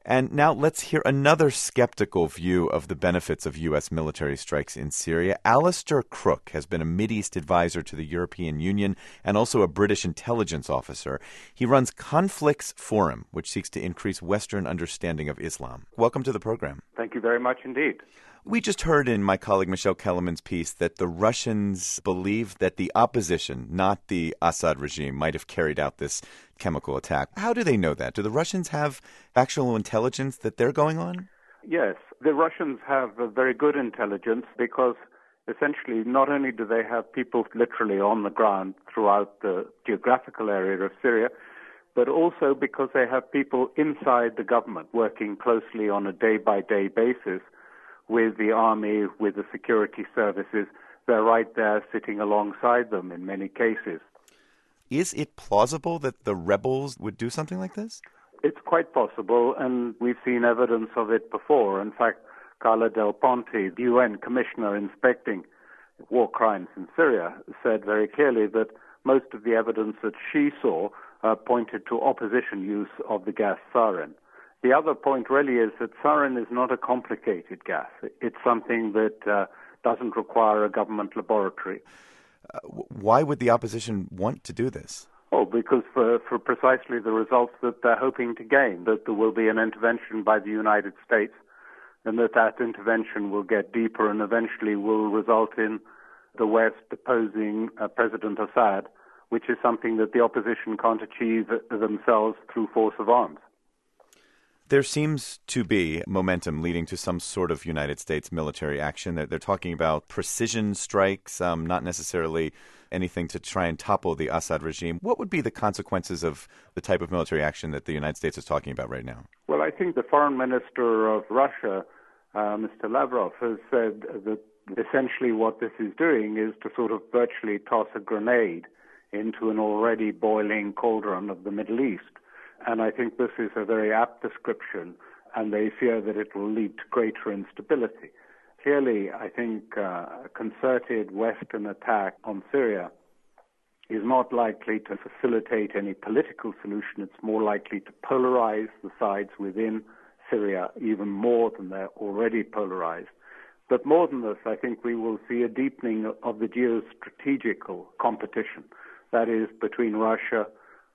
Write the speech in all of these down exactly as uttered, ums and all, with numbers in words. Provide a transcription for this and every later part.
And now let's hear another skeptical view of the benefits of U S military strikes in Syria. Alistair Crooke has been a Mideast advisor to the European Union and also a British intelligence officer. He runs Conflicts Forum, which seeks to increase Western understanding of Islam. Welcome to the program. Thank you very much indeed. We just heard in my colleague Michelle Kellerman's piece that the Russians believe that the opposition, not the Assad regime, might have carried out this chemical attack. How do they know that? Do the Russians have actual intelligence that they're going on? Yes, the Russians have a very good intelligence because essentially not only do they have people literally on the ground throughout the geographical area of Syria, but also because they have people inside the government working closely on a day-by-day basis with the army, with the security services. They're right there sitting alongside them in many cases. Is it plausible that the rebels would do something like this? It's quite possible, and we've seen evidence of it before. In fact, Carla Del Ponte, the U N commissioner inspecting war crimes in Syria, said very clearly that most of the evidence that she saw uh, pointed to opposition use of the gas sarin. The other point really is that sarin is not a complicated gas. It's something that uh, doesn't require a government laboratory. Uh, why would the opposition want to do this? Oh, because for, for precisely the results that they're hoping to gain, that there will be an intervention by the United States and that that intervention will get deeper and eventually will result in the West deposing uh, President Assad, which is something that the opposition can't achieve themselves through force of arms. There seems to be momentum leading to some sort of United States military action. They're, they're talking about precision strikes, um, not necessarily anything to try and topple the Assad regime. What would be the consequences of the type of military action that the United States is talking about right now? Well, I think the foreign minister of Russia, uh, Mister Lavrov, has said that essentially what this is doing is to sort of virtually toss a grenade into an already boiling cauldron of the Middle East. And I think this is a very apt description, and they fear that it will lead to greater instability. Clearly, I think uh, a concerted Western attack on Syria is not likely to facilitate any political solution. It's more likely to polarize the sides within Syria even more than they're already polarized. But more than this, I think we will see a deepening of the geostrategical competition, that is, between Russia,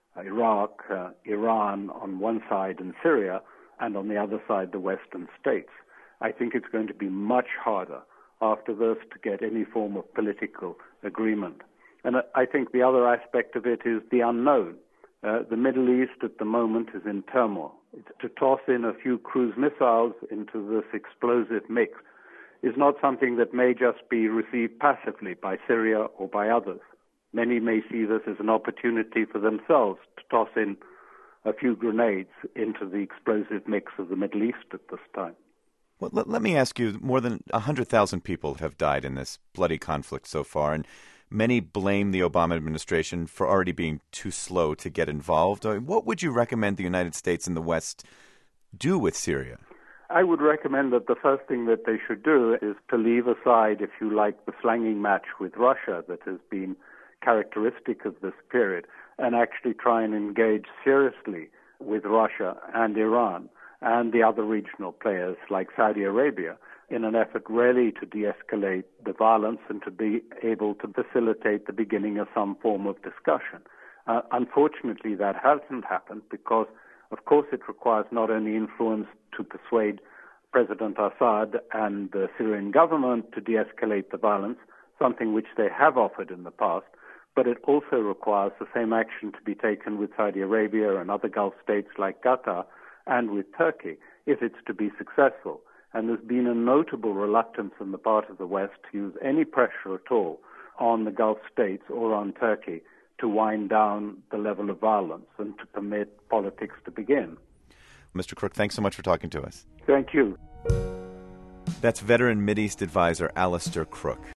Iraq, uh, Iran on one side and Syria, and on the other side the Western states. I think it's going to be much harder after this to get any form of political agreement. And I think the other aspect of it is the unknown. Uh, the Middle East at the moment is in turmoil. It's to toss in a few cruise missiles into this explosive mix is not something that may just be received passively by Syria or by others. Many may see this as an opportunity for themselves to toss in a few grenades into the explosive mix of the Middle East at this time. Well, let, let me ask you, more than one hundred thousand people have died in this bloody conflict so far, and many blame the Obama administration for already being too slow to get involved. What would you recommend the United States and the West do with Syria? I would recommend that the first thing that they should do is to leave aside, if you like, the slanging match with Russia that has been characteristic of this period, and actually try and engage seriously with Russia and Iran and the other regional players like Saudi Arabia in an effort really to de-escalate the violence and to be able to facilitate the beginning of some form of discussion. Uh, unfortunately, that hasn't happened because, of course, it requires not only influence to persuade President Assad and the Syrian government to de-escalate the violence, something which they have offered in the past, but it also requires the same action to be taken with Saudi Arabia and other Gulf states like Qatar and with Turkey if it's to be successful. And there's been a notable reluctance on the part of the West to use any pressure at all on the Gulf states or on Turkey to wind down the level of violence and to permit politics to begin. Mister Crooke, thanks so much for talking to us. Thank you. That's veteran Mideast advisor Alistair Crooke.